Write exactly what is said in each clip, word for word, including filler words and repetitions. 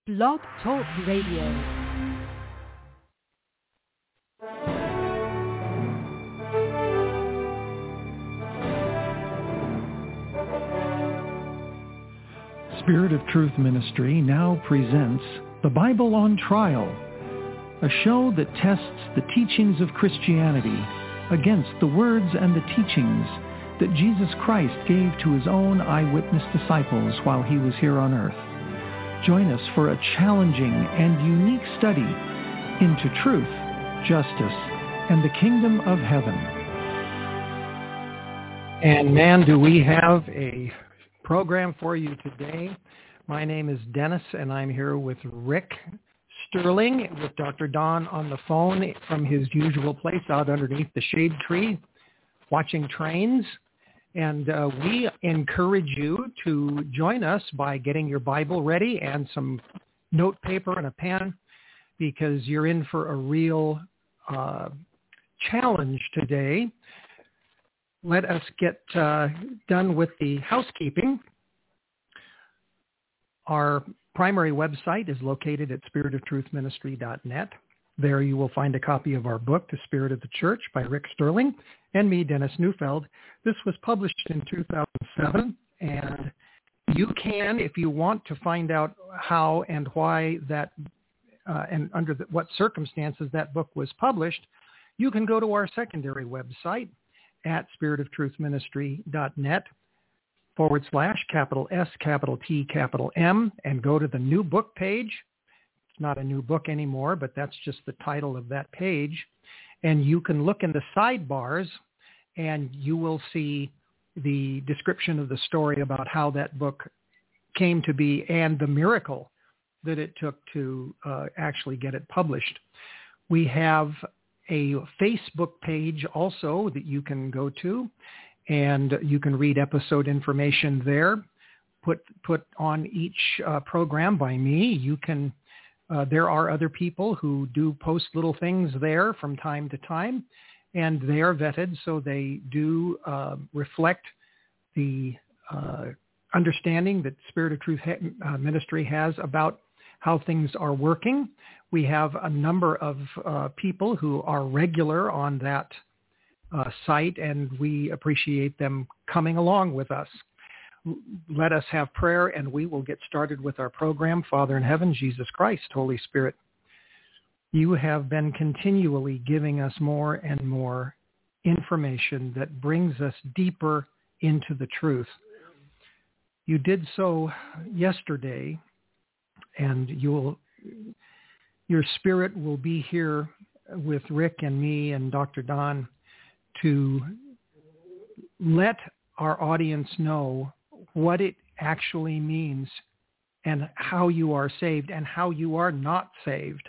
Blog Talk Radio. Spirit of Truth Ministry now presents The Bible on Trial, a show that tests the teachings of Christianity against the words and the teachings that Jesus Christ gave to his own eyewitness disciples while he was here on earth. Join us for a challenging and unique study into truth, justice, and the kingdom of heaven. And man, do we have a program for you today. My name is Dennis, and I'm here with Rick Sterling, with Doctor Don on the phone from his usual place out underneath the shade tree, watching trains. And uh, we encourage you to join us by getting your Bible ready and some note paper and a pen, because you're in for a real uh, challenge today. Let us get uh, done with the housekeeping. Our primary website is located at spirit of truth ministry dot net. There you will find a copy of our book, The Spirit of the Church, by Rick Sterling, and me, Dennis Neufeld. This was published in two thousand seven, and you can, if you want to find out how and why that, uh, and under the, what circumstances that book was published, you can go to our secondary website at spirit of truth ministry dot net forward slash capital S, capital T, capital M, and go to the new book page. It's not a new book anymore, but that's just the title of that page. And you can look in the sidebars, and you will see the description of the story about how that book came to be and the miracle that it took to uh, actually get it published. We have a Facebook page also that you can go to, and you can read episode information there, put put on each uh, program by me. You can. Uh, there are other people who do post little things there from time to time, and they are vetted, so they do uh, reflect the uh, understanding that Spirit of Truth ha- uh, Ministry has about how things are working. We have a number of uh, people who are regular on that uh, site, and we appreciate them coming along with us. Let us have prayer, and we will get started with our program. Father in heaven, Jesus Christ, Holy Spirit, you have been continually giving us more and more information that brings us deeper into the truth. You did so yesterday, and you'll your Spirit will be here with Rick and me and Doctor Don to let our audience know what it actually means and how you are saved and how you are not saved.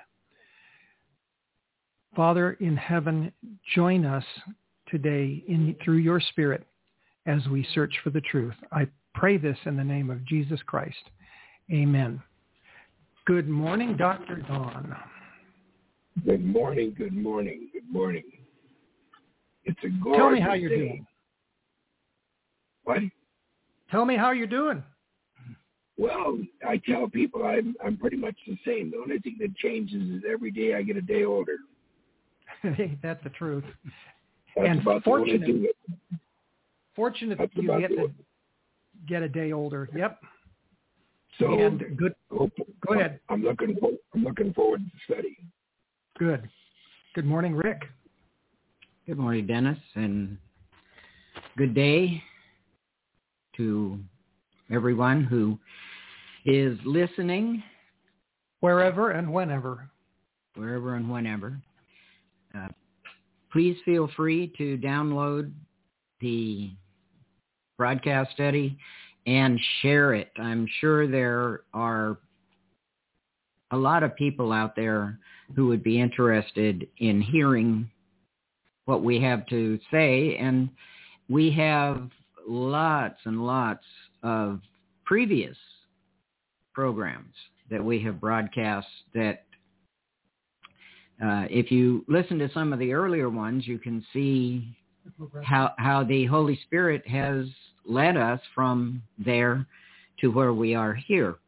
Father in heaven, join us today in, through your Spirit as we search for the truth. I pray this in the name of Jesus Christ. Amen. Good morning, Doctor Don. Good morning, good morning, good morning. It's a gorgeous Tell me how you're day. doing. What? Tell me how you're doing. Well, I tell people I'm I'm pretty much the same. The only thing that changes is every day I get a day older. That's the truth. That's and about fortunate, the only thing that, fortunate that's you about get the, to get a day older. Yep. So and good. Go ahead. I'm looking for, I'm looking forward to the study. Good. Good morning, Rick. Good morning, Dennis, and good day to everyone who is listening. Wherever and whenever. Wherever and whenever. Uh, please feel free to download the broadcast study and share it. I'm sure there are a lot of people out there who would be interested in hearing what we have to say, and we have lots and lots of previous programs that we have broadcast that uh, if you listen to some of the earlier ones, you can see how how the Holy Spirit has led us from there to where we are here.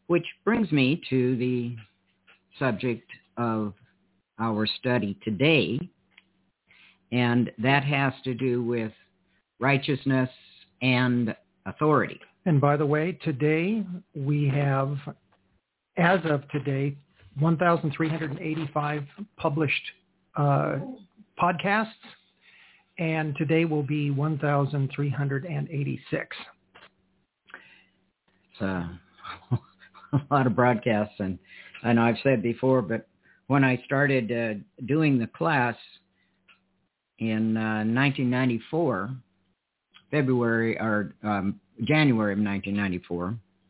which brings me to the subject of our study today, and that has to do with righteousness and authority. And by the way, today we have, as of today, one thousand three hundred eighty-five published uh, podcasts, and today will be one thousand three hundred eighty-six. It's a, a lot of broadcasts, and, and I've said before, but when I started uh, doing the class in uh, nineteen ninety-four, February or um, January of nineteen ninety-four,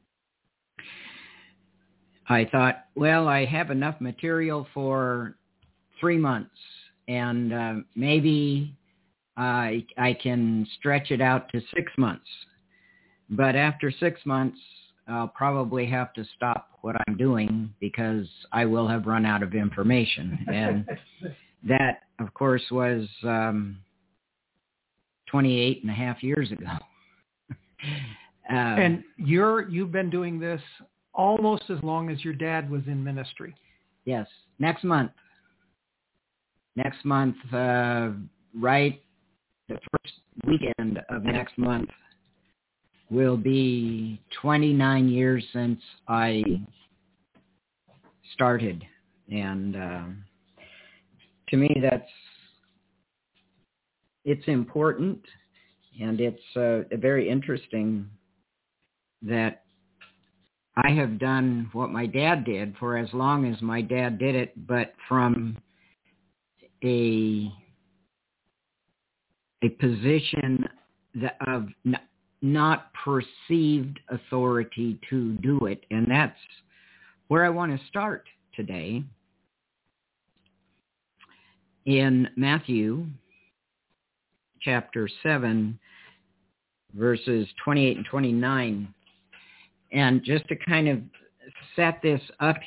I thought, well, I have enough material for three months, and uh, maybe I, I can stretch it out to six months. But after six months, I'll probably have to stop what I'm doing because I will have run out of information. And that, of course, was um, twenty-eight and a half years ago. uh, and you're, you've been doing this almost as long as your dad was in ministry. Yes. Next month. Next month, uh, right, the first weekend of next month will be twenty-nine years since I started. And uh, to me, that's, it's important, and it's uh, very interesting that I have done what my dad did for as long as my dad did it, but from a a position that of n- not perceived authority to do it. And that's where I want to start today. In Matthew chapter seven, verses twenty-eight and twenty-nine. And just to kind of set this up,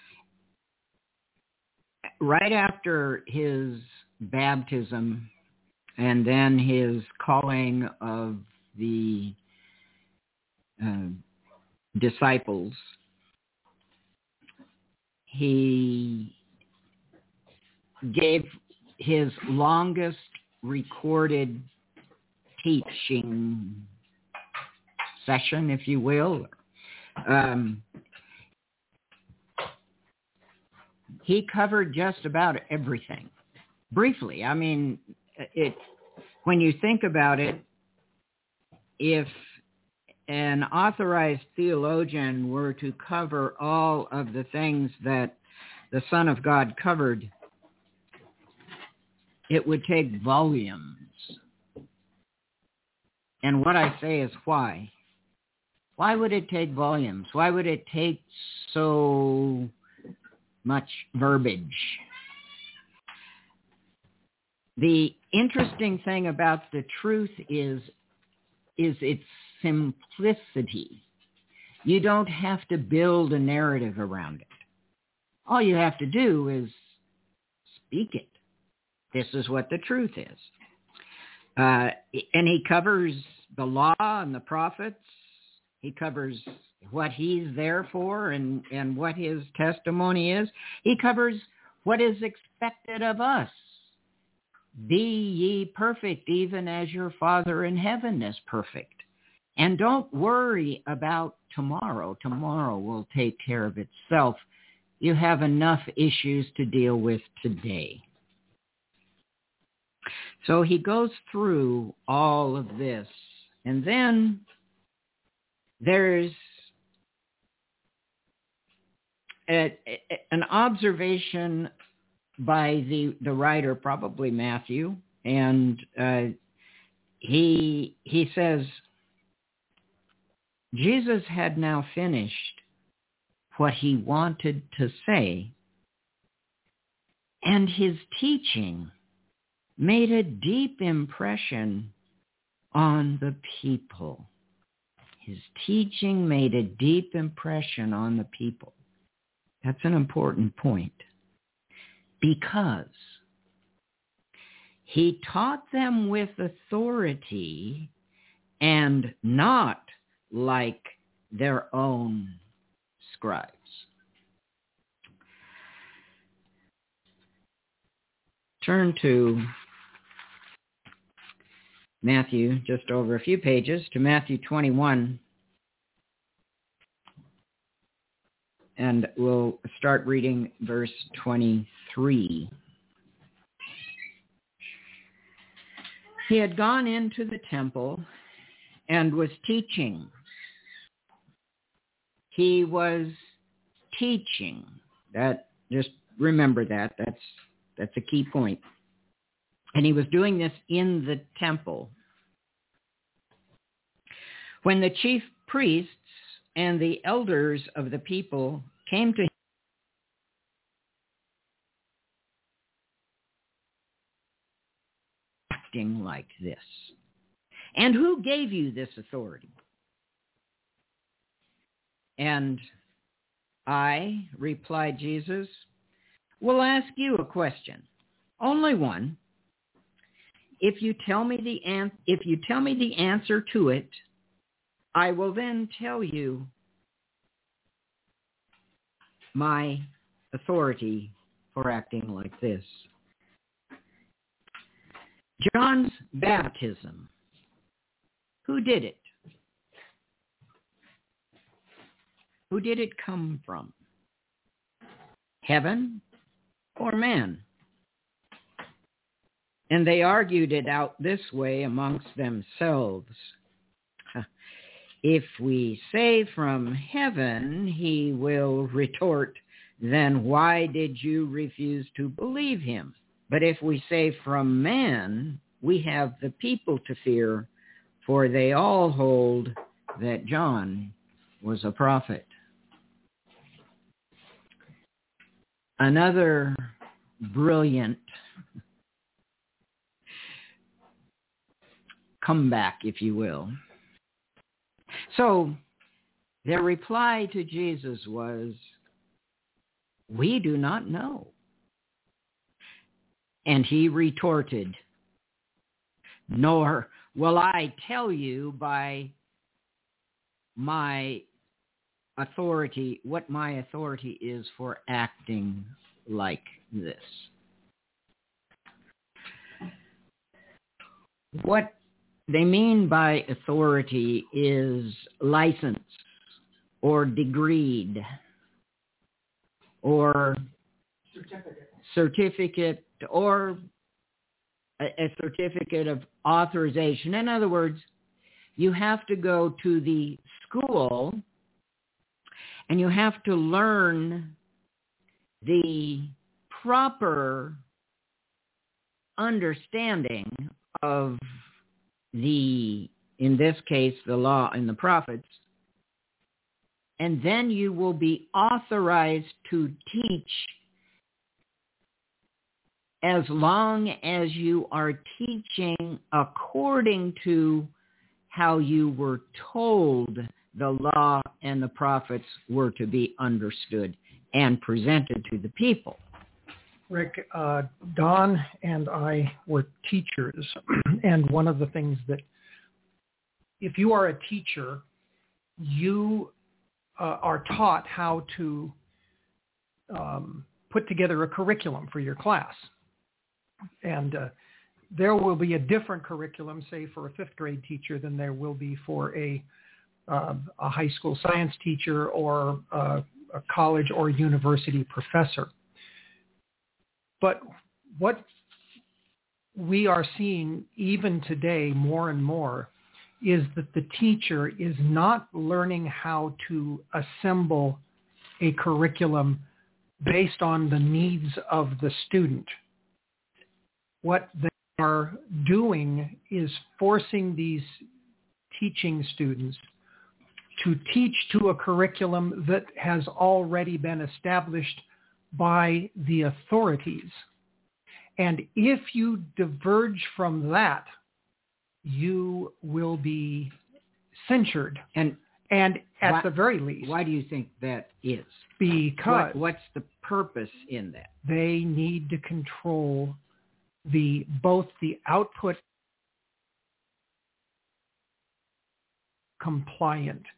right after his baptism and then his calling of the uh, disciples, he gave his longest recorded teaching session, if you will. Um, he covered just about everything. Briefly, I mean, it. When you think about it, if an authorized theologian were to cover all of the things that the Son of God covered, it would take volumes. And what I say is why? Why would it take volumes? Why would it take so much verbiage? The interesting thing about the truth is, is its simplicity. You don't have to build a narrative around it. All you have to do is speak it. This is what the truth is. Uh, and he covers the law and the prophets. He covers what he's there for and, and what his testimony is. He covers what is expected of us. Be ye perfect, even as your Father in heaven is perfect. And don't worry about tomorrow. Tomorrow will take care of itself. You have enough issues to deal with today. So he goes through all of this. And then there's a, a, an observation by the, the writer, probably Matthew, and uh, he he says, Jesus had now finished what he wanted to say, and his teaching made a deep impression on the people. His teaching made a deep impression on the people. That's an important point, because he taught them with authority and not like their own scribes. Turn to Matthew, just over a few pages, to Matthew twenty-one. And we'll start reading verse twenty-three. He had gone into the temple and was teaching. He was teaching. That, just remember that. That's that's a key point. And he was doing this in the temple. When the chief priests and the elders of the people came to him, acting like this. And who gave you this authority? And I, replied Jesus, will ask you a question, only one. If you tell me the an- if you tell me the answer to it, I will then tell you my authority for acting like this. John's baptism. Who did it? Who did it come from? Heaven or man? And they argued it out this way amongst themselves. If we say from heaven, he will retort, then why did you refuse to believe him? But if we say from man, we have the people to fear, for they all hold that John was a prophet. Another brilliant comeback, if you will. So their reply to Jesus was, we do not know. And he retorted, nor will I tell you by my authority, what my authority is for acting like this. What they mean by authority is license or degreed or certificate, certificate or a, a certificate of authorization. In other words, you have to go to the school and you have to learn the proper understanding of the, in this case, the law and the prophets, and then you will be authorized to teach as long as you are teaching according to how you were told the law and the prophets were to be understood and presented to the people. Rick, uh, Don and I were teachers, and one of the things that, if you are a teacher, you uh, are taught how to um, put together a curriculum for your class. And uh, there will be a different curriculum, say, for a fifth grade teacher than there will be for a, uh, a high school science teacher or uh, a college or university professor. But what we are seeing even today more and more is that the teacher is not learning how to assemble a curriculum based on the needs of the student. What they are doing is forcing these teaching students to teach to a curriculum that has already been established by the authorities. And if you diverge from that, you will be censured. And and at why, the very least. Why do you think that is? Because what, what's the purpose in that? They need to control the both the output compliant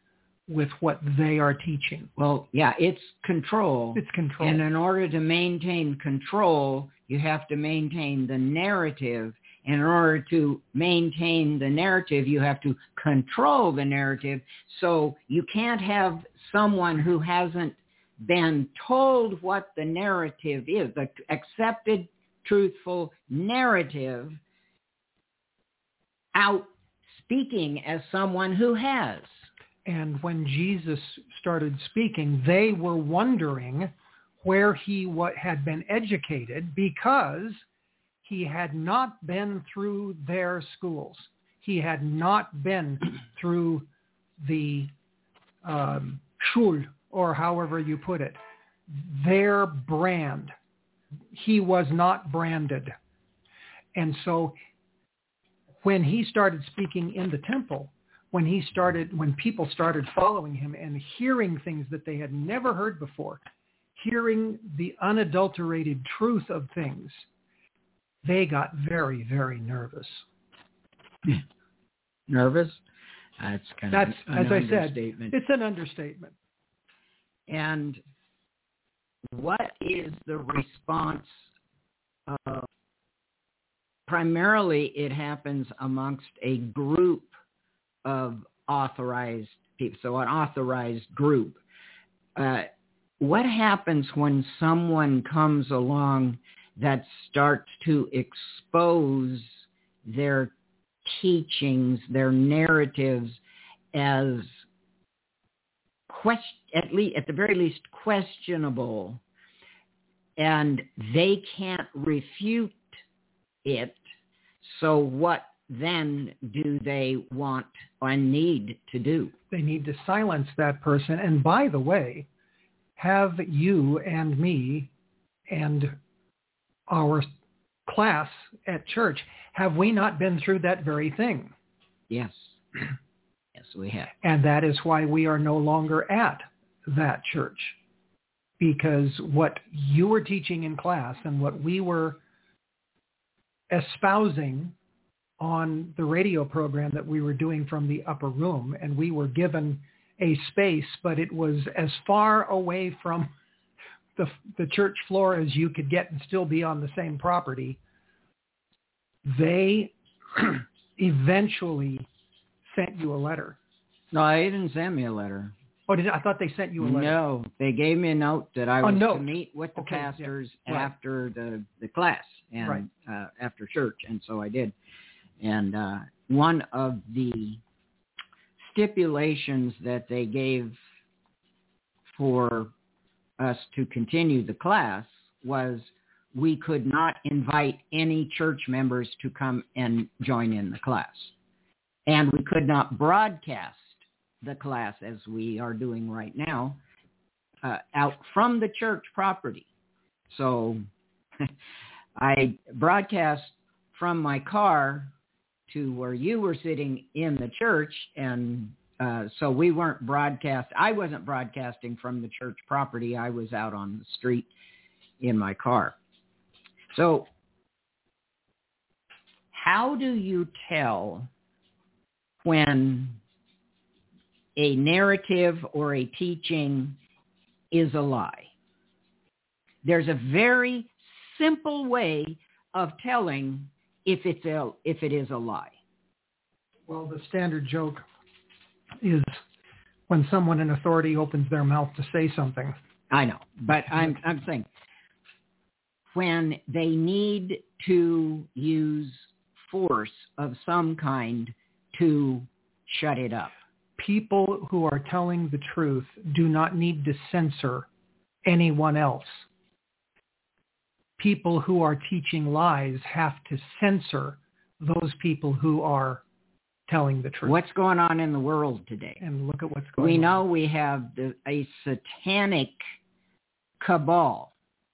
with what they are teaching. Well, yeah, it's control. It's control. And in order to maintain control, you have to maintain the narrative. And in order to maintain the narrative, you have to control the narrative. So you can't have someone who hasn't been told what the narrative is, the accepted, truthful narrative, out speaking as someone who has. And when Jesus started speaking, they were wondering where he what had been educated, because he had not been through their schools. He had not been through the um, Schul, or however you put it, their brand. He was not branded. And so when he started speaking in the temple, when he started, when people started following him and hearing things that they had never heard before, hearing the unadulterated truth of things, they got very, very nervous. Nervous? That's kind That's, of an as I said, understatement. it's an understatement. And what is the response of, primarily it happens amongst a group of authorized people, so an authorized group. Uh, what happens when someone comes along that starts to expose their teachings, their narratives as question, at least, at the very least, questionable, and they can't refute it? So what then do they want or need to do? They need to silence that person. And by the way, have you and me and our class at church, have we not been through that very thing? Yes. Yes, we have. And that is why we are no longer at that church. Because what you were teaching in class and what we were espousing on the radio program that we were doing from the upper room, and we were given a space, but it was as far away from the, the church floor as you could get and still be on the same property. They eventually sent you a letter. No, they didn't send me a letter. Oh, did I thought they sent you a letter? No, they gave me a note that I was note. to meet with the Okay, yeah. pastors Right. after the, the class and Right. uh, after church, and so I did. And uh, one of the stipulations that they gave for us to continue the class was we could not invite any church members to come and join in the class. And we could not broadcast the class, as we are doing right now, uh, out from the church property. So I broadcast from my car to where you were sitting in the church, and uh, so we weren't broadcast. I wasn't broadcasting from the church property. I was out on the street in my car. So how do you tell when a narrative or a teaching is a lie? There's a very simple way of telling if it's a, if it is a lie. Well, the standard joke is when someone in authority opens their mouth to say something. I know, but I'm I'm saying when they need to use force of some kind to shut it up. People who are telling the truth do not need to censor anyone else. People who are teaching lies have to censor those people who are telling the truth. What's going on in the world today? And look at what's going we on. We know we have the, a satanic cabal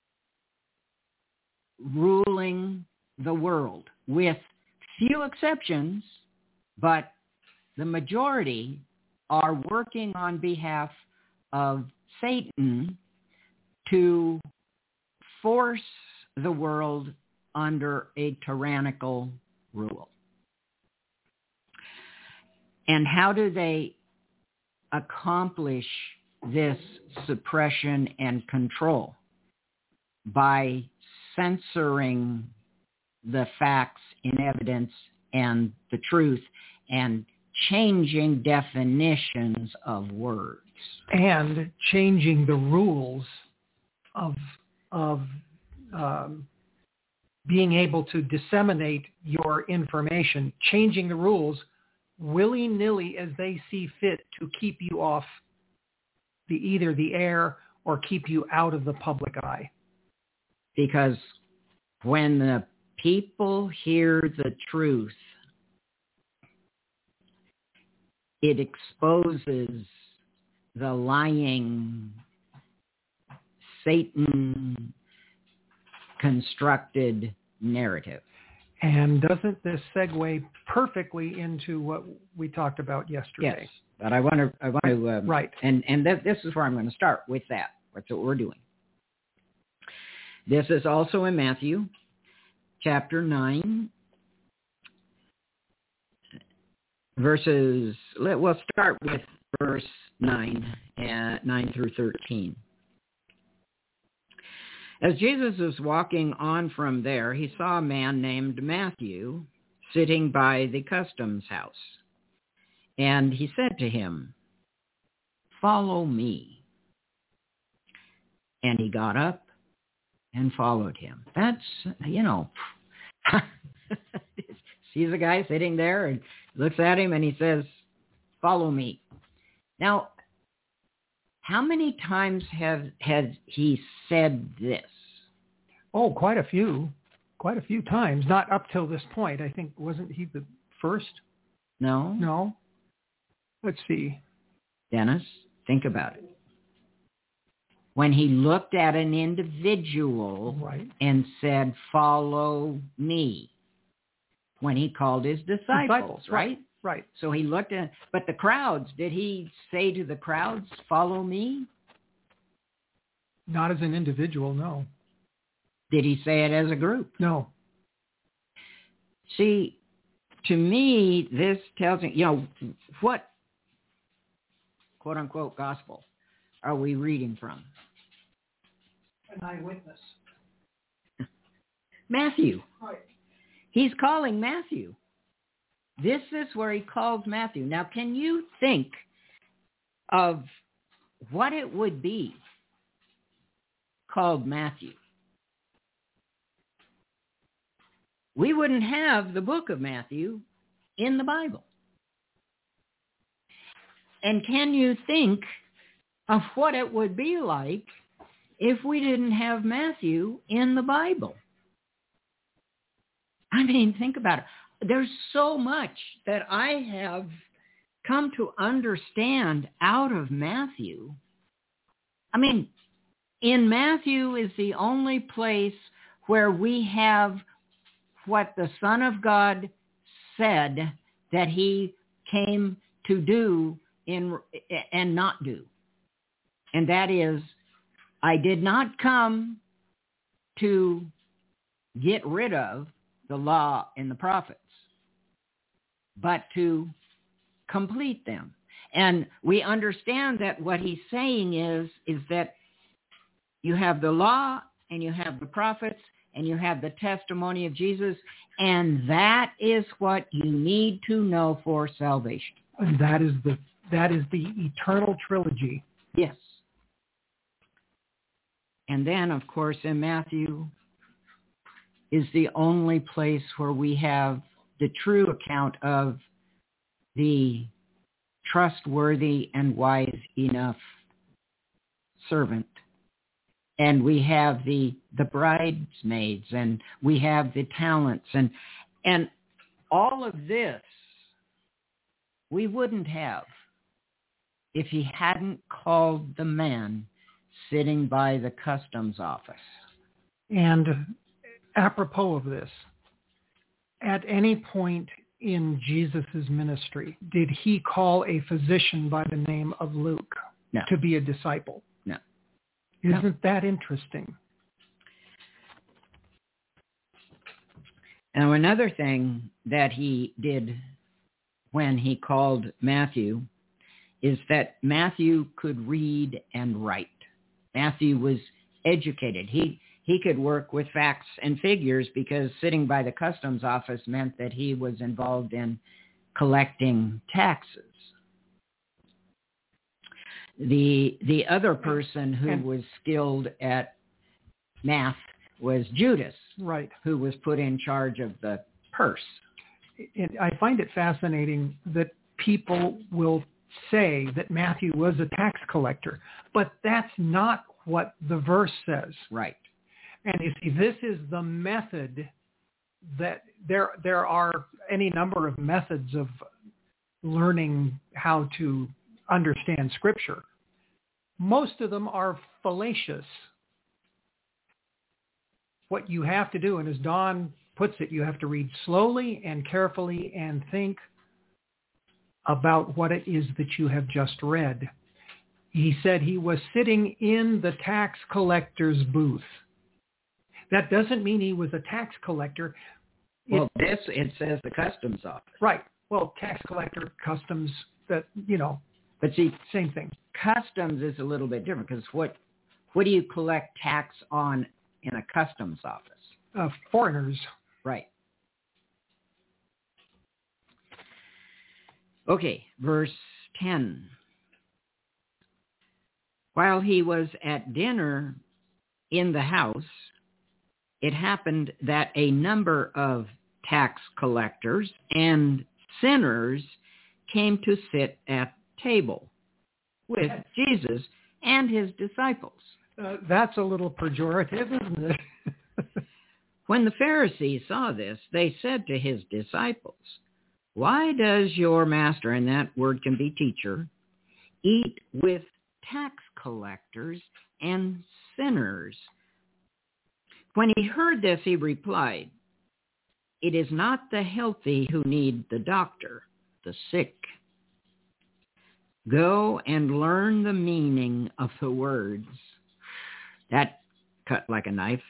ruling the world with few exceptions, but the majority are working on behalf of Satan to force the world under a tyrannical rule. And how do they accomplish this suppression and control by censoring the facts in evidence and the truth and changing definitions of words. And changing the rules of, of um, being able to disseminate your information, changing the rules willy-nilly as they see fit to keep you off the either the air or keep you out of the public eye. Because when the people hear the truth, it exposes the lying, Satan-constructed narrative. And doesn't this segue perfectly into what we talked about yesterday? Yes, but I want to, I want to, um, right, and and th- this is where I'm going to start with that. That's what we're doing. This is also in Matthew, chapter nine, verses. Let, we'll start with verse nine, uh, nine through thirteen. As Jesus was walking on from there, he saw a man named Matthew sitting by the customs house. And he said to him, "Follow me." And he got up and followed him. That's, you know, sees a guy sitting there and looks at him and he says, "Follow me." Now, how many times have has he said this? Oh, quite a few. Quite a few times. Not up till this point. I think, wasn't he the first? No? No. Let's see. Dennis, think about it. When he looked at an individual right. and said, "Follow me." When he called his disciples, disciples right? right? Right. So he looked at, but the crowds, did he say to the crowds, "Follow me"? Not as an individual, no. Did he say it as a group? No. See, to me, this tells me, you know, what, quote unquote, gospel are we reading from? An eyewitness. Matthew. Right. He's calling Matthew. This is where he calls Matthew. Now, can you think of what it would be called Matthew? We wouldn't have the book of Matthew in the Bible. And can you think of what it would be like if we didn't have Matthew in the Bible? I mean, think about it. There's so much that I have come to understand out of Matthew. I mean, in Matthew is the only place where we have what the Son of God said that he came to do in and not do. And that is, I did not come to get rid of the law and the prophets, but to complete them. And we understand that what he's saying is, is that you have the law and you have the prophets and you have the testimony of Jesus, and that is what you need to know for salvation. And that is the that is the eternal trilogy. Yes. And then, of course, in Matthew is the only place where we have the true account of the trustworthy and wise enough servant. And we have the the bridesmaids, and we have the talents, and and all of this we wouldn't have if he hadn't called the man sitting by the customs office. And apropos of this, at any point in Jesus' ministry, did he call a physician by the name of Luke no. to be a disciple? No. Isn't no. that interesting? Now, another thing that he did when he called Matthew is that Matthew could read and write. Matthew was educated. He he could work with facts and figures because sitting by the customs office meant that he was involved in collecting taxes. The the other person who and, was skilled at math was Judas, right, who was put in charge of the purse. It, I find it fascinating that people will say that Matthew was a tax collector, but that's not what the verse says. Right. And you see, this is the method that there there are any number of methods of learning how to understand Scripture. Most of them are fallacious. What you have to do, and as Don puts it, you have to read slowly and carefully and think about what it is that you have just read. He said he was sitting in the tax collector's booth. That doesn't mean he was a tax collector. Well, it, this, it says the customs office. Right. Well, tax collector, customs, that, you know, but see, same thing. Customs is a little bit different because what, what do you collect tax on in a customs office? Uh, foreigners. Right. Okay, verse ten. While he was at dinner in the house, it happened that a number of tax collectors and sinners came to sit at table with Jesus and his disciples. Uh, that's a little pejorative, isn't it? When the Pharisees saw this, they said to his disciples, "Why does your master," and that word can be teacher, "eat with tax collectors and sinners?" When he heard this, he replied, "It is not the healthy who need the doctor, the sick. Go and learn the meaning of the words." That cut like a knife.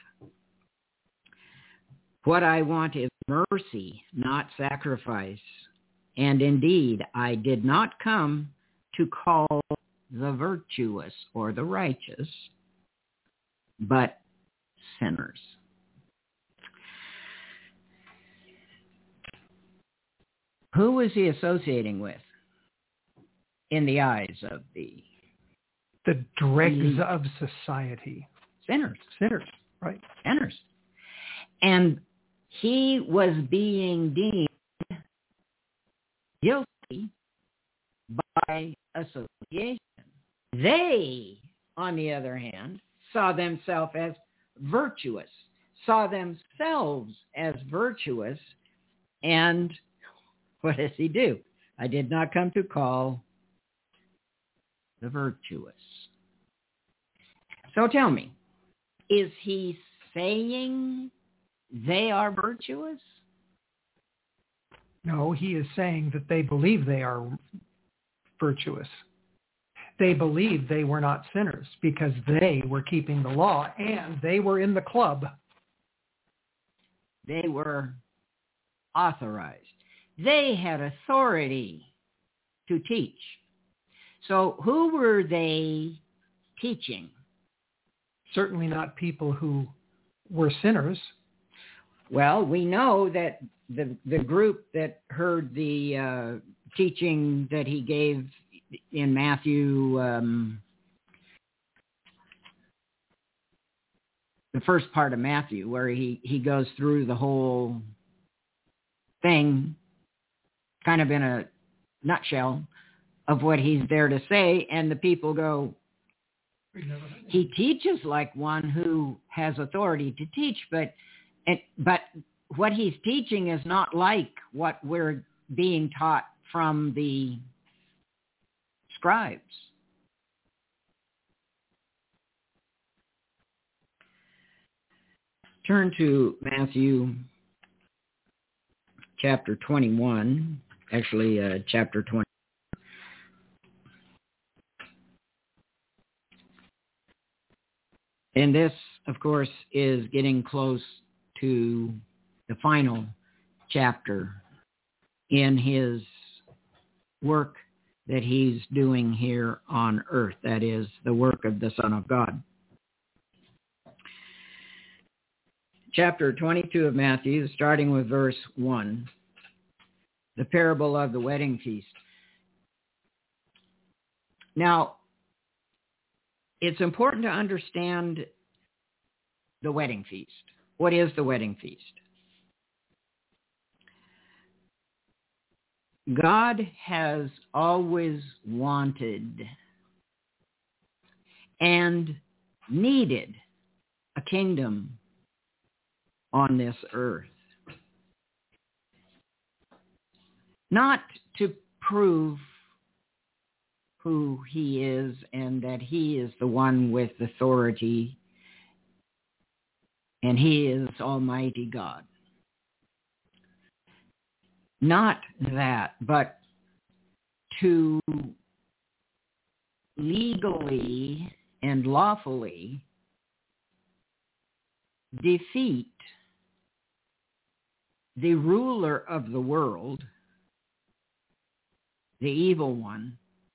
"What I want is mercy, not sacrifice. And indeed, I did not come to call the virtuous or the righteous, but sinners." Who was he associating with in the eyes of the The dregs of society. sinners? Sinners, right. Sinners. And he was being deemed guilty by association. They, on the other hand, saw themselves as virtuous, saw themselves as virtuous, and what does he do? I did not come to call the virtuous. So tell me, is he saying they are virtuous? No, he is saying that they believe they are virtuous. They believed they were not sinners because they were keeping the law and they were in the club. They were authorized. They had authority to teach. So who were they teaching? Certainly not people who were sinners. Well, we know that the the group that heard the uh, teaching that he gave in Matthew, um, the first part of Matthew, where he, he goes through the whole thing, kind of in a nutshell of what he's there to say, and the people go, he teaches like one who has authority to teach, but it, but what he's teaching is not like what we're being taught from the scribes. Turn to Matthew chapter twenty-one, actually uh, chapter twenty. And this, of course, is getting close to the final chapter in his work that he's doing here on earth. That is the work of the Son of God. Chapter twenty-two of Matthew, starting with verse one, the parable of the wedding feast. Now, it's important to understand the wedding feast. What is the wedding feast? God has always wanted and needed a kingdom on this earth. Not to prove who he is and that he is the one with authority and he is Almighty God. Not that, but to legally and lawfully defeat the ruler of the world, the evil one,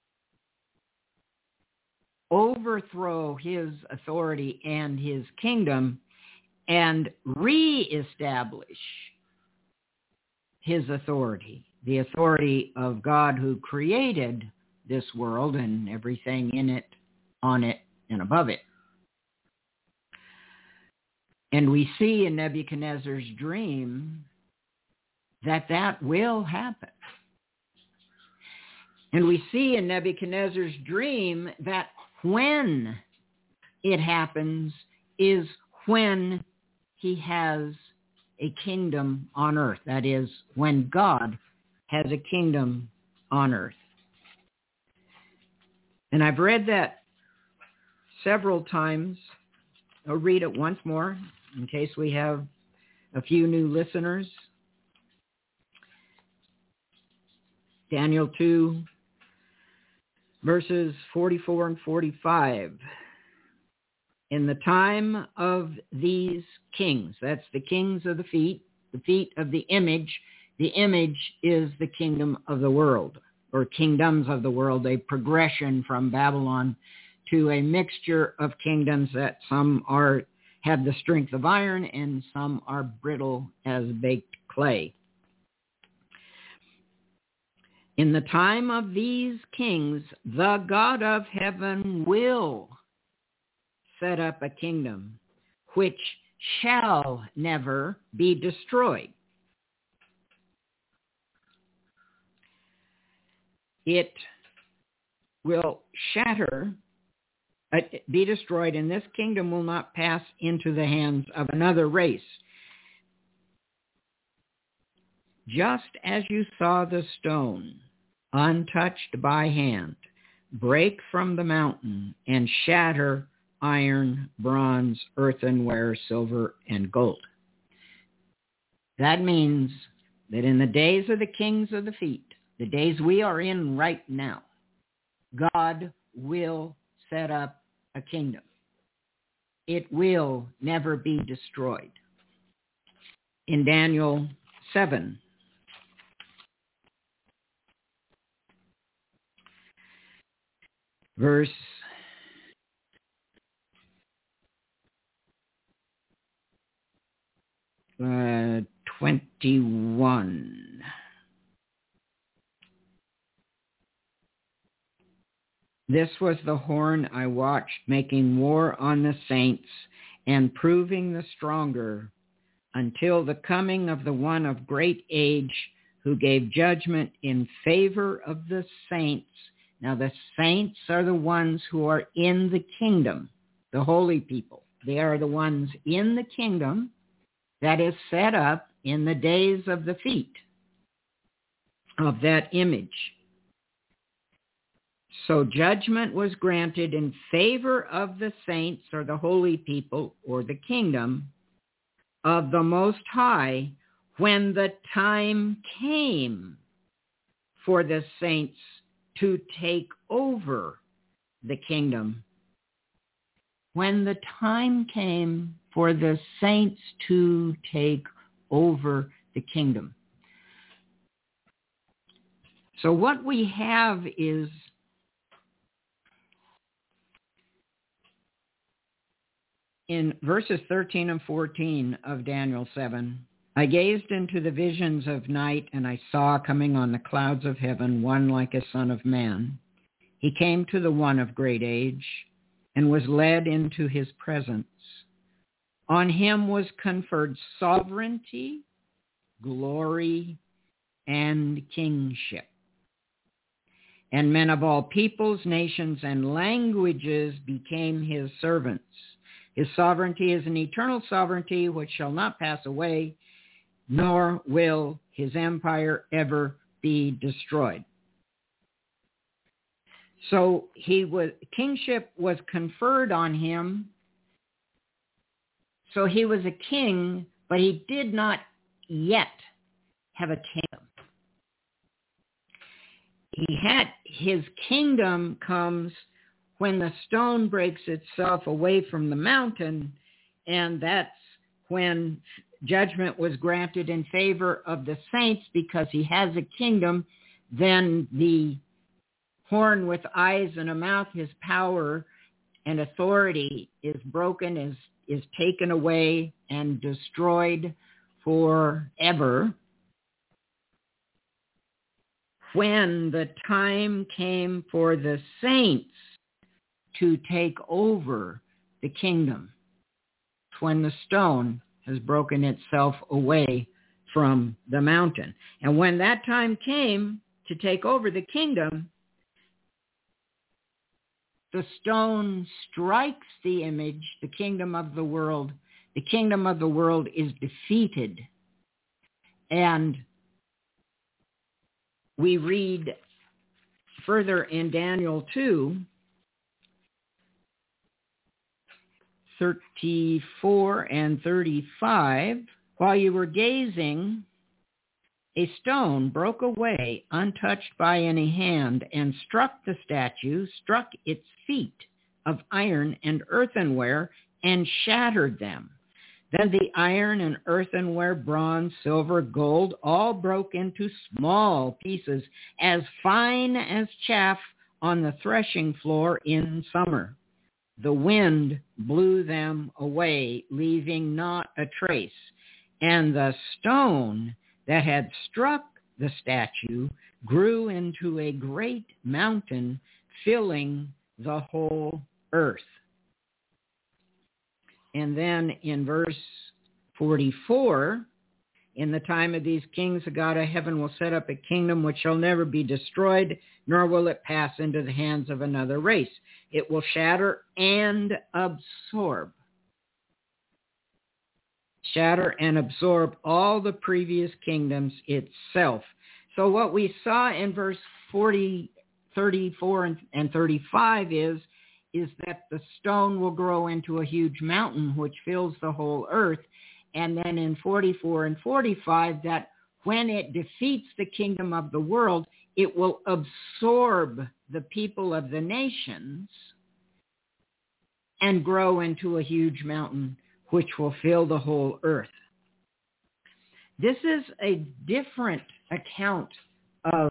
overthrow his authority and his kingdom, and reestablish his authority, the authority of God who created this world and everything in it, on it, and above it. And we see in Nebuchadnezzar's dream that that will happen. And we see in Nebuchadnezzar's dream that when it happens is when he has a kingdom on earth. That is, when God has a kingdom on earth. And I've read that several times. I'll read it once more in case we have a few new listeners. Daniel two, verses forty-four and forty-five. In the time of these kings, that's the kings of the feet, the feet of the image. The image is the kingdom of the world, or kingdoms of the world, a progression from Babylon to a mixture of kingdoms that some are have the strength of iron and some are brittle as baked clay. In the time of these kings, the God of heaven will set up a kingdom which shall never be destroyed. It will shatter, uh, be destroyed, and this kingdom will not pass into the hands of another race. Just as you saw the stone, untouched by hand, break from the mountain and shatter iron, bronze, earthenware, silver, and gold. That means that in the days of the kings of the feet, the days we are in right now, God will set up a kingdom. It will never be destroyed. In Daniel seven, verse uh, twenty-one. This was the horn I watched, making war on the saints and proving the stronger until the coming of the one of great age who gave judgment in favor of the saints. Now, the saints are the ones who are in the kingdom, the holy people. They are the ones in the kingdom that is set up in the days of the feet of that image. So judgment was granted in favor of the saints, or the holy people, or the kingdom of the Most High, when the time came for the saints to take over the kingdom. When the time came for the saints to take over the kingdom. So what we have is in verses thirteen and fourteen of Daniel seven, I gazed into the visions of night, and I saw coming on the clouds of heaven one like a son of man. He came to the one of great age and was led into his presence. On him was conferred sovereignty, glory, and kingship. And men of all peoples, nations, and languages became his servants. His sovereignty is an eternal sovereignty which shall not pass away, nor will his empire ever be destroyed. So he was, kingship was conferred on him. So he was a king, but he did not yet have a kingdom. He had, his kingdom comes when the stone breaks itself away from the mountain, and that's when judgment was granted in favor of the saints because he has a kingdom. Then the horn with eyes and a mouth, his power and authority is broken, is, is taken away and destroyed forever. When the time came for the saints to take over the kingdom, when the stone has broken itself away from the mountain. And when that time came to take over the kingdom, the stone strikes the image, the kingdom of the world. The kingdom of the world is defeated. And we read further in Daniel two, thirty-four and thirty-five, while you were gazing, a stone broke away untouched by any hand and struck the statue, struck its feet of iron and earthenware, and shattered them. Then the iron and earthenware, bronze, silver, gold, all broke into small pieces, as fine as chaff on the threshing floor in summer. The wind blew them away, leaving not a trace. And the stone that had struck the statue grew into a great mountain, filling the whole earth. And then in verse forty-four, in the time of these kings, the God of heaven will set up a kingdom which shall never be destroyed, nor will it pass into the hands of another race. It will shatter and absorb. Shatter and absorb all the previous kingdoms itself. So what we saw in verse forty, thirty-four, and, and thirty-five is, is that the stone will grow into a huge mountain which fills the whole earth. And then in forty-four and forty-five, that when it defeats the kingdom of the world, it will absorb the people of the nations and grow into a huge mountain which will fill the whole earth. This is a different account of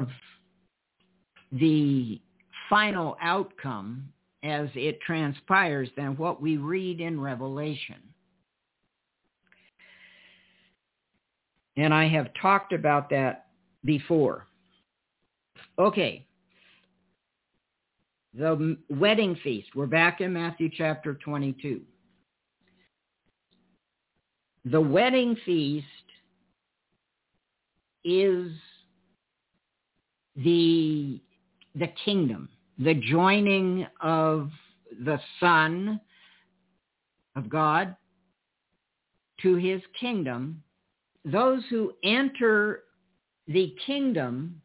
the final outcome as it transpires than what we read in Revelation. And I have talked about that before. Okay. The wedding feast. We're back in Matthew chapter twenty-two. The wedding feast is the, the kingdom, the joining of the Son of God to his kingdom. Those who enter the kingdom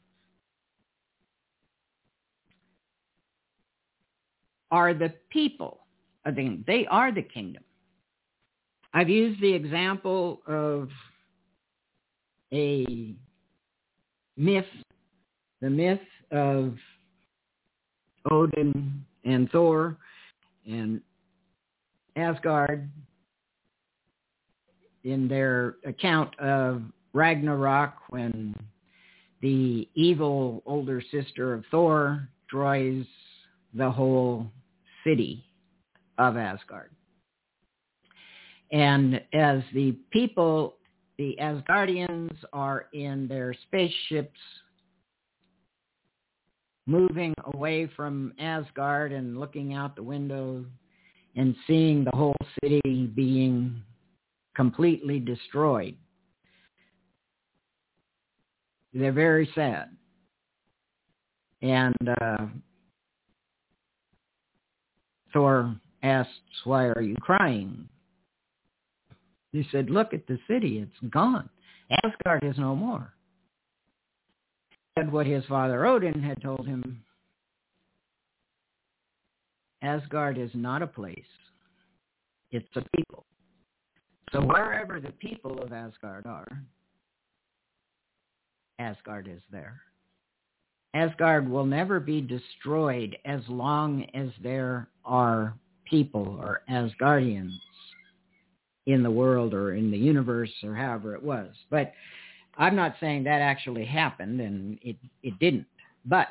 are the people of the kingdom. They are the kingdom. I've used the example of a myth, the myth of Odin and Thor and Asgard in their account of Ragnarok, when the evil older sister of Thor, destroys the whole city of Asgard. And as the people, the Asgardians, are in their spaceships moving away from Asgard and looking out the window and seeing the whole city being completely destroyed, they're very sad. And uh, Thor asks, "Why are you crying?" He said, "Look at the city. It's gone. Asgard is no more." And what his father Odin had told him, Asgard is not a place. It's a people. So wherever the people of Asgard are, Asgard is there. Asgard will never be destroyed as long as there are people or Asgardians in the world or in the universe or however it was. But I'm not saying that actually happened, and it, it didn't. But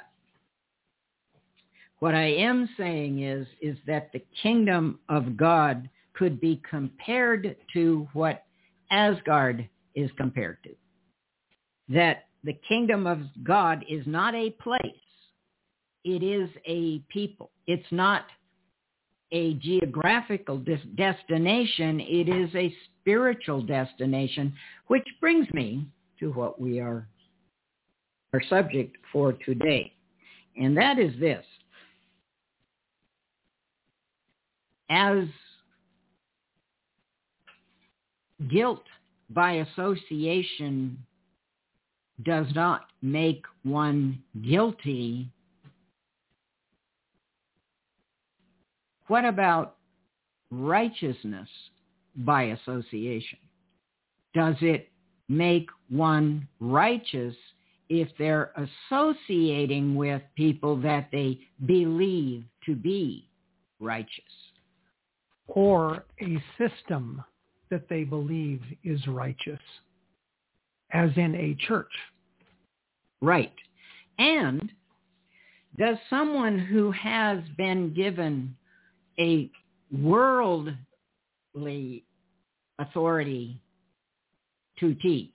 what I am saying is, is that the kingdom of God could be compared to what Asgard is compared to. That the kingdom of God is not a place. It is a people. It's not a geographical des- destination. It is a spiritual destination, which brings me to what we are, our subject for today. And that is this. As guilt by association does not make one guilty, what about righteousness by association? Does it make one righteous if they're associating with people that they believe to be righteous? Or a system that they believe is righteous, as in a church. Right. And does someone who has been given a worldly authority to teach,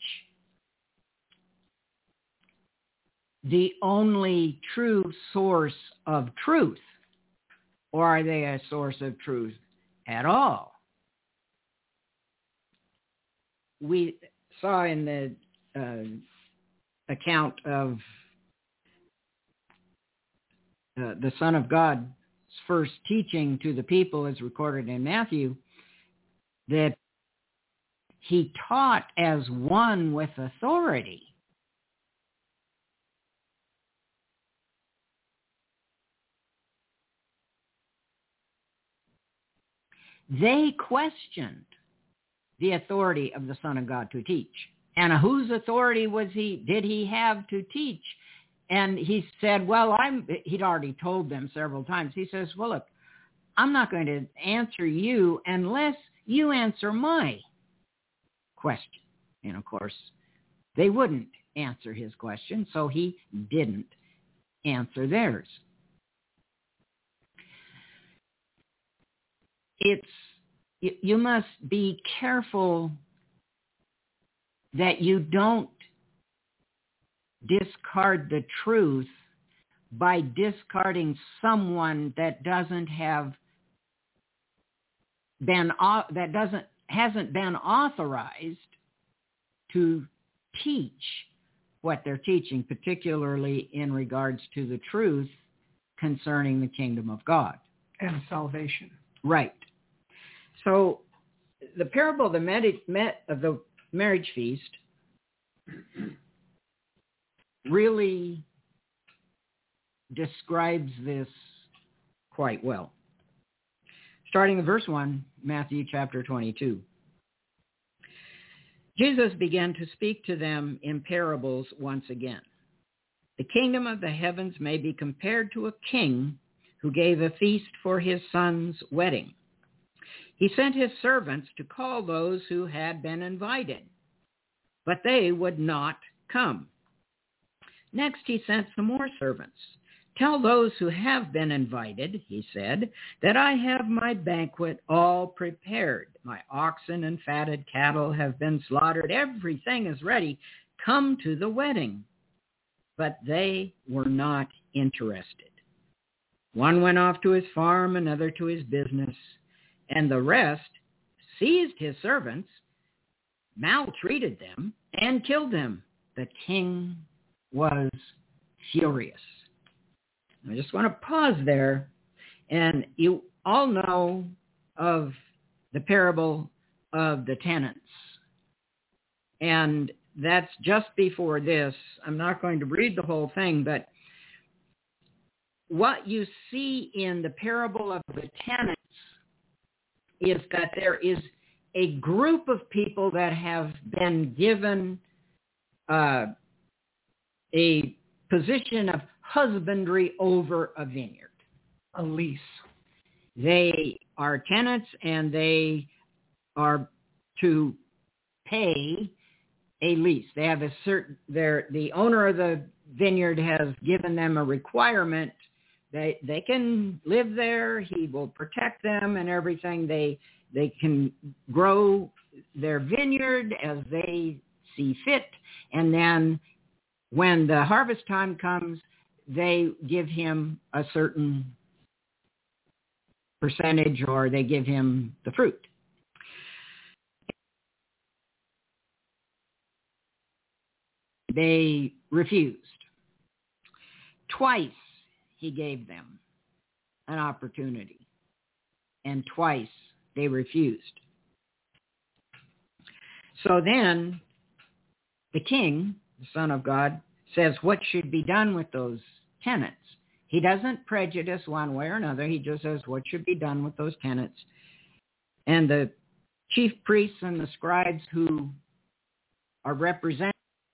the only true source of truth, or are they a source of truth at all? We saw in the uh, account of uh, the Son of God's first teaching to the people, as recorded in Matthew, that he taught as one with authority. They questioned the authority of the Son of God to teach. And whose authority was he, did he have to teach? And he said, well, I'm, he'd already told them several times. He says, well, look, I'm not going to answer you unless you answer my question. And of course, they wouldn't answer his question, so he didn't answer theirs. It's, you must be careful that you don't discard the truth by discarding someone that doesn't have been, that doesn't, hasn't been authorized to teach what they're teaching, particularly in regards to the truth concerning the kingdom of God. And salvation. Right. So the parable of the, med- met of the marriage feast really describes this quite well. Starting in verse one, Matthew chapter twenty-two. Jesus began to speak to them in parables once again. The kingdom of the heavens may be compared to a king who gave a feast for his son's wedding. He sent his servants to call those who had been invited, but they would not come. Next, he sent some more servants. Tell those who have been invited, he said, that I have my banquet all prepared. My oxen and fatted cattle have been slaughtered. Everything is ready. Come to the wedding. But they were not interested. One went off to his farm, another to his business, and the rest seized his servants, maltreated them, and killed them. The king was furious. I just want to pause there. And you all know of the parable of the tenants. And that's just before this. I'm not going to read the whole thing, but what you see in the parable of the tenants is that there is a group of people that have been given uh, a position of husbandry over a vineyard. A lease. They are tenants, and they are to pay a lease. They have a certain, they're, the owner of the vineyard has given them a requirement. They they can live there. He will protect them and everything. They they can grow their vineyard as they see fit. And then when the harvest time comes, they give him a certain percentage, or they give him the fruit. They refused. Twice he gave them an opportunity, and twice they refused. So then the king, the Son of God, says what should be done with those tenants. He doesn't prejudice one way or another. He just says what should be done with those tenants. And the chief priests and the scribes who are representing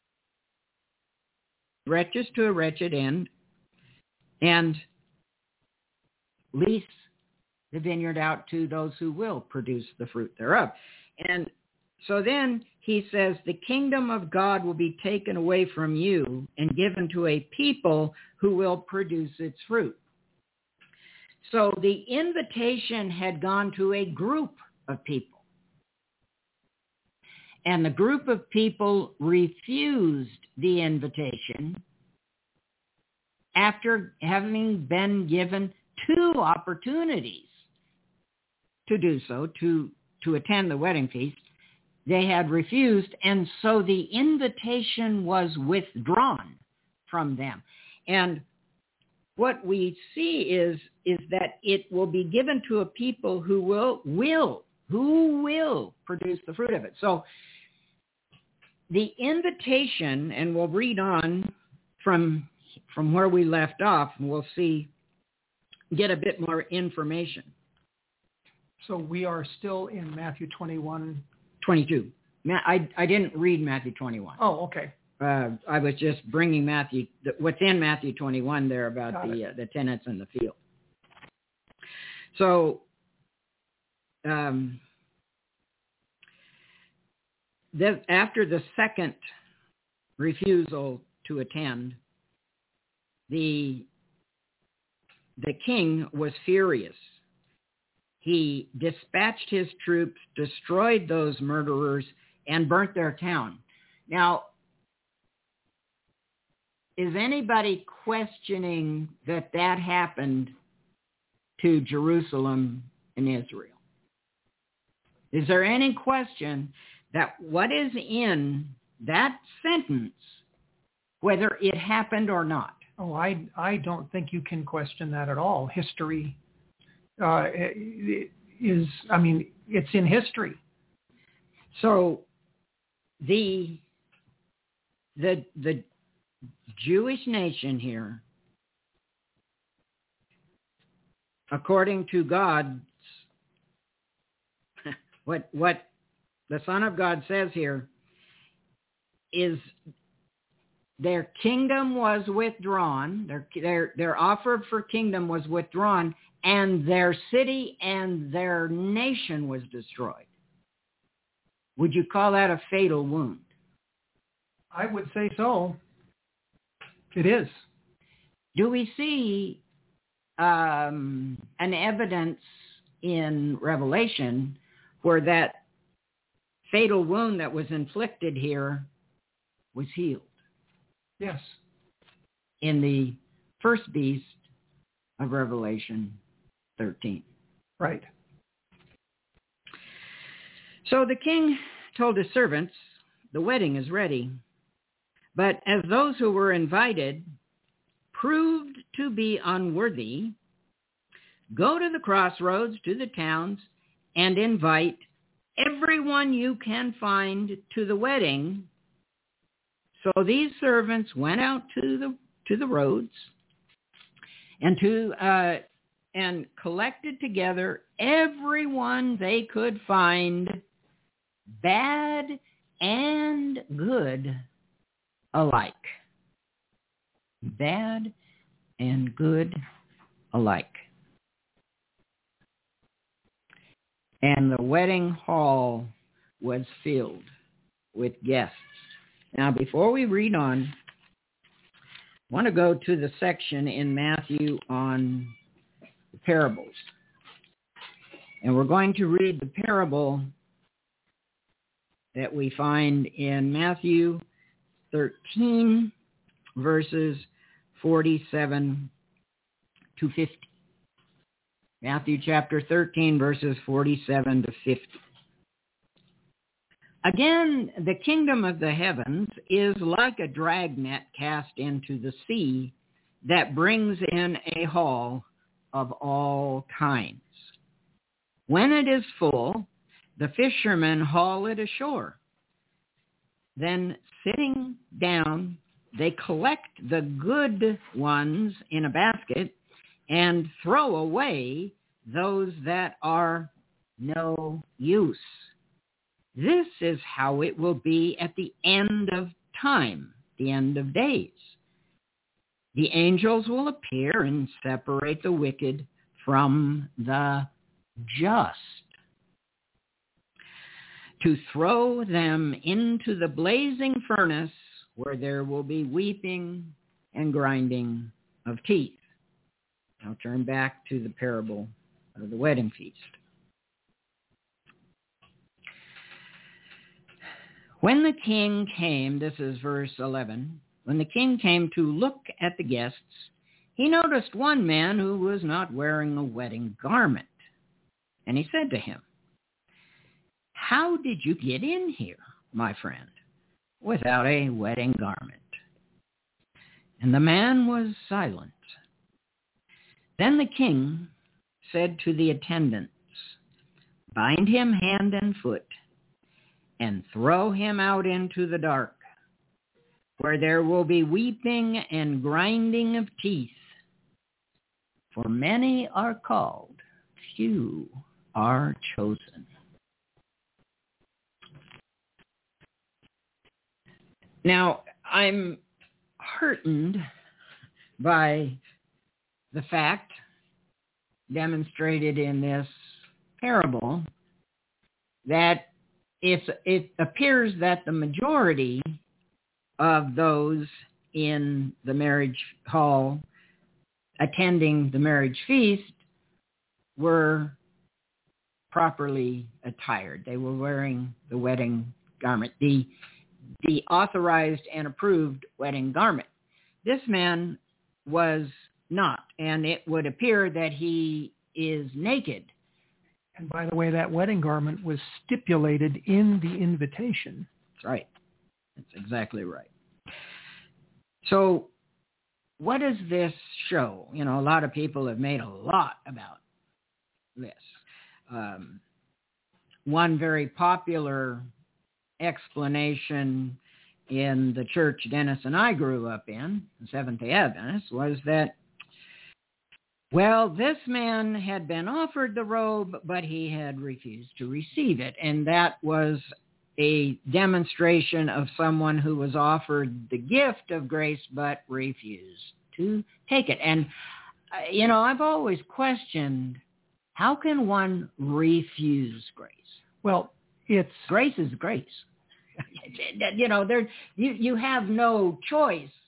wretches to a wretched end and lease the vineyard out to those who will produce the fruit thereof. And so then he says, the kingdom of God will be taken away from you and given to a people who will produce its fruit. So the invitation had gone to a group of people. And the group of people refused the invitation after having been given two opportunities to do so, to, to attend the wedding feast. They had refused, and so the invitation was withdrawn from them. And what we see is, is that it will be given to a people who will, will, who will produce the fruit of it. So the invitation, and we'll read on from, from where we left off, and we'll see, get a bit more information. So we are still in Matthew twenty-one. twenty-two. I, I didn't read Matthew twenty-one. Oh, okay. Uh, I was just bringing Matthew, what's in Matthew twenty-one there about Got the uh, the tenants in the field. So, um, the, after the second refusal to attend, the the king was furious. He dispatched his troops, destroyed those murderers, and burnt their town. Now, is anybody questioning that that happened to Jerusalem and Israel? Is there any question that what is in that sentence, whether it happened or not? Oh, I, I don't think you can question that at all. History uh, is, I mean, it's in history. So the the the Jewish nation here, according to God's, what what the Son of God says here is their kingdom was withdrawn, their their their offer for kingdom was withdrawn, and their city and their nation was destroyed. Would you call that a fatal wound? I would say so. It is. Do we see um, an evidence in Revelation where that fatal wound that was inflicted here was healed? Yes. In the first beast of Revelation thirteen. Right. So the king told his servants, the wedding is ready. But as those who were invited proved to be unworthy, go to the crossroads, to the towns, and invite everyone you can find to the wedding. So these servants went out to the to the roads and to uh, and collected together everyone they could find, bad and good alike. Bad and good alike. And the wedding hall was filled with guests. Now, before we read on, I want to go to the section in Matthew on the parables. And we're going to read the parable that we find in Matthew thirteen, verses forty-seven to fifty. Matthew chapter thirteen, verses forty-seven to fifty. Again, the kingdom of the heavens is like a dragnet cast into the sea that brings in a haul of all kinds. When it is full, the fishermen haul it ashore. Then, sitting down, they collect the good ones in a basket and throw away those that are no use. This is how it will be at the end of time, the end of days. The angels will appear and separate the wicked from the just, to throw them into the blazing furnace where there will be weeping and grinding of teeth. Now turn back to the parable of the wedding feast. When the king came, this is verse eleven, when the king came to look at the guests, he noticed one man who was not wearing a wedding garment. And he said to him, "How did you get in here, my friend, without a wedding garment?" And the man was silent. Then the king said to the attendants, "Bind him hand and foot, and throw him out into the dark, where there will be weeping and grinding of teeth. For many are called, few are chosen." Now, I'm heartened by the fact demonstrated in this parable that if it appears that the majority of those in the marriage hall attending the marriage feast were properly attired. They were wearing the wedding garment, the the authorized and approved wedding garment. This man was not, and it would appear that he is naked. And by the way, that wedding garment was stipulated in the invitation. That's right. That's exactly right. So what does this show? You know, a lot of people have made a lot about this. Um, one very popular explanation in the church Dennis and I grew up in, the Seventh-day Adventist, was that, well, this man had been offered the robe, but he had refused to receive it. And that was a demonstration of someone who was offered the gift of grace, but refused to take it. And, uh, you know, I've always questioned, how can one refuse grace? Well, it's... Grace is grace. You know, there you, you have no choice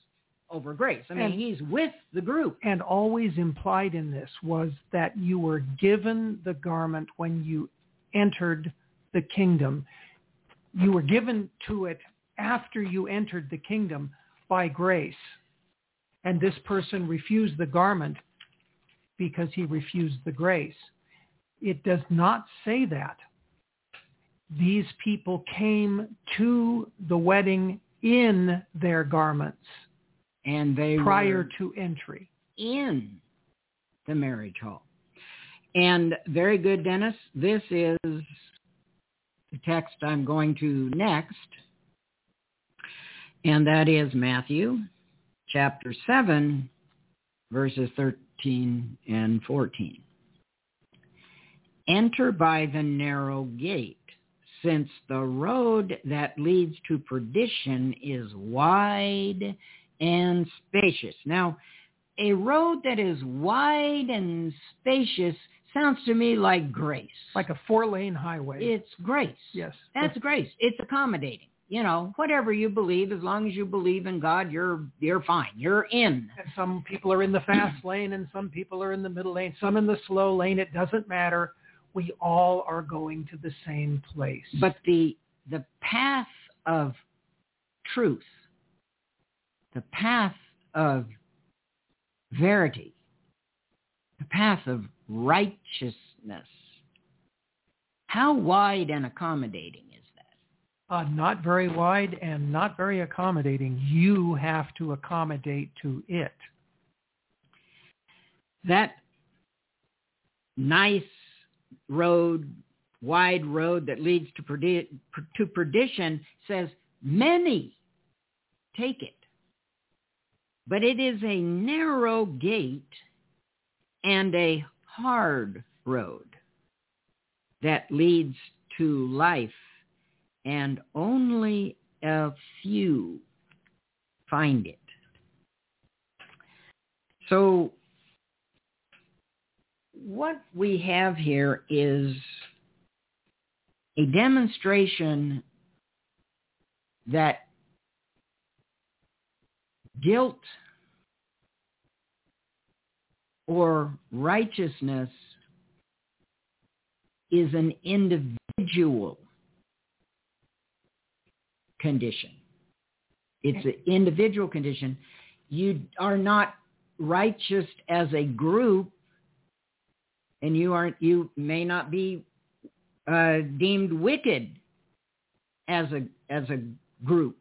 over grace. I mean, And- he's with the group. And always implied in this was that you were given the garment when you entered the kingdom. You were given to it after you entered the kingdom by grace. And this person refused the garment because he refused the grace. It does not say that. These people came to the wedding in their garments And they prior were to entry. in the marriage hall. And very good, Dennis. This is the text I'm going to next. And that is Matthew chapter seven, verses thirteen and fourteen. Enter by the narrow gate, since the road that leads to perdition is wide and spacious. Now, a road that is wide and spacious sounds to me like grace. Like a four-lane highway. It's grace. Yes. That's grace. It's accommodating. You know, whatever you believe, as long as you believe in God, you're you're fine. You're in. And some people are in the fast lane and some people are in the middle lane, some in the slow lane. It doesn't matter. We all are going to the same place. But the the path of truth, the path of verity, the path of righteousness, how wide and accommodating is that? Uh, not very wide and not very accommodating. You have to accommodate to it. That nice road, wide road that leads to, perdi- to perdition says many take it. But it is a narrow gate and a hard road that leads to life, and only a few find it. So what we have here is a demonstration that guilt or righteousness is an individual condition. It's an individual condition. You are not righteous as a group, and you aren't. You may not be uh, deemed wicked as a as a group.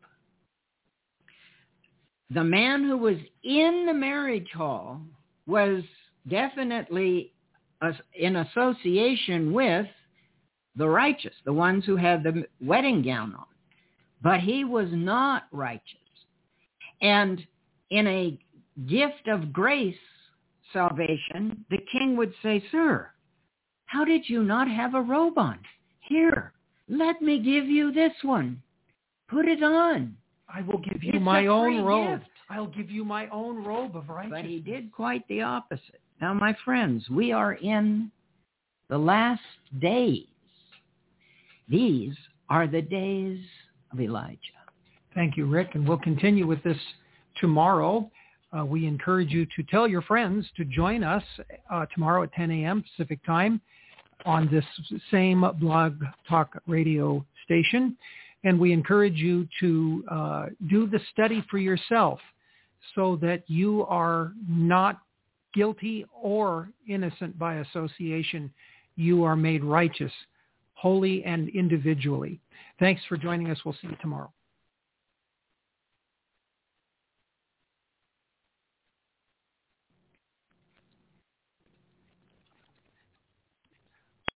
The man who was in the marriage hall was definitely in association with the righteous, the ones who had the wedding gown on. But he was not righteous. And in a gift of grace salvation, the king would say, "Sir, how did you not have a robe on? Here, let me give you this one. Put it on. I will give you It's my a own free robe. gift." I'll give you my own robe of righteousness. But he did quite the opposite. Now, my friends, we are in the last days. These are the days of Elijah. Thank you, Rick. And we'll continue with this tomorrow. Uh, we encourage you to tell your friends to join us uh, tomorrow at ten a.m. Pacific time on this same Blog Talk Radio station. And we encourage you to uh, do the study for yourself so that you are not guilty or innocent by association. You are made righteous, wholly and individually. Thanks for joining us. We'll see you tomorrow.